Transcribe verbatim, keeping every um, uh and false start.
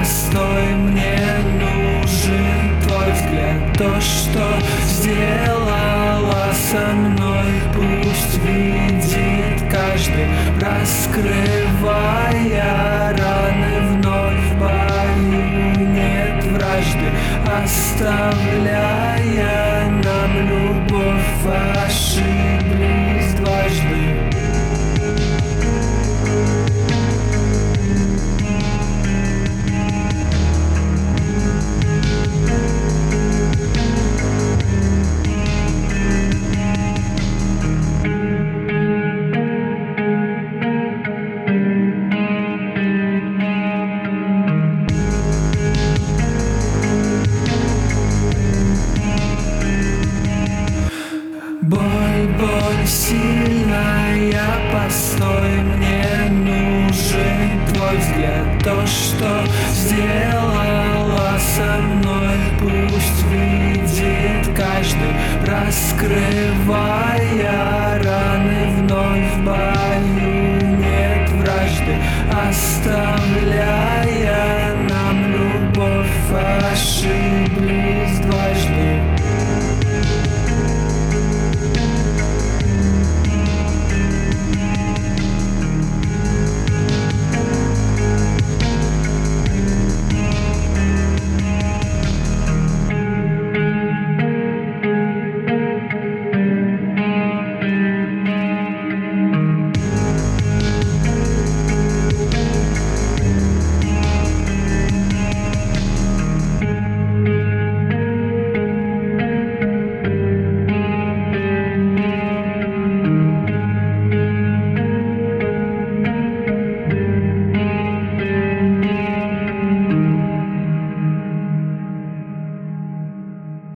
постой, мне нужен твой взгляд. То, что сделала со мной, пусть видит каждый, раскрывая раны вновь в бою. Нет вражды, оставляя нам любовь, ошиблись дважды. Боль, боль сильная, постой, мне нужен твой взгляд. То, что сделала со мной, пусть видит каждый, раскрывая раны вновь в бою. Нет вражды, оставляя нам любовь, ошиблись дважды.